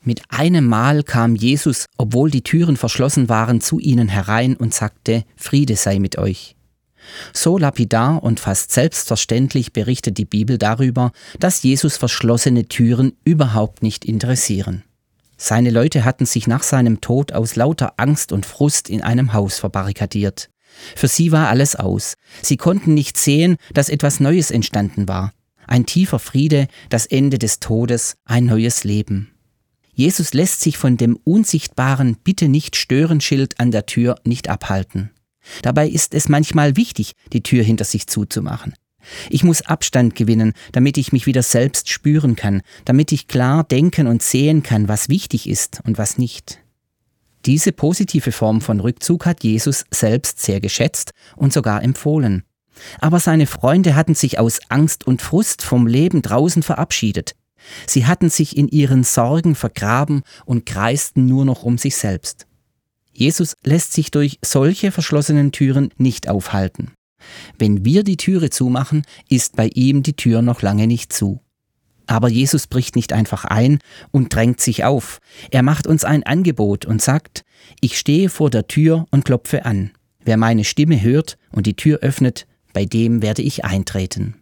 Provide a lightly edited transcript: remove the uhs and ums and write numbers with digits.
Mit einem Mal kam Jesus, obwohl die Türen verschlossen waren, zu ihnen herein und sagte: Friede sei mit euch. So lapidar und fast selbstverständlich berichtet die Bibel darüber, dass Jesus verschlossene Türen überhaupt nicht interessieren. Seine Leute hatten sich nach seinem Tod aus lauter Angst und Frust in einem Haus verbarrikadiert. Für sie war alles aus. Sie konnten nicht sehen, dass etwas Neues entstanden war. Ein tiefer Friede, das Ende des Todes, ein neues Leben. Jesus lässt sich von dem unsichtbaren Bitte-nicht-stören-Schild an der Tür nicht abhalten. Dabei ist es manchmal wichtig, die Tür hinter sich zuzumachen. Ich muss Abstand gewinnen, damit ich mich wieder selbst spüren kann, damit ich klar denken und sehen kann, was wichtig ist und was nicht. Diese positive Form von Rückzug hat Jesus selbst sehr geschätzt und sogar empfohlen. Aber seine Freunde hatten sich aus Angst und Frust vom Leben draußen verabschiedet. Sie hatten sich in ihren Sorgen vergraben und kreisten nur noch um sich selbst. Jesus lässt sich durch solche verschlossenen Türen nicht aufhalten. Wenn wir die Türe zumachen, ist bei ihm die Tür noch lange nicht zu. Aber Jesus bricht nicht einfach ein und drängt sich auf. Er macht uns ein Angebot und sagt: Ich stehe vor der Tür und klopfe an. Wer meine Stimme hört und die Tür öffnet, bei dem werde ich eintreten.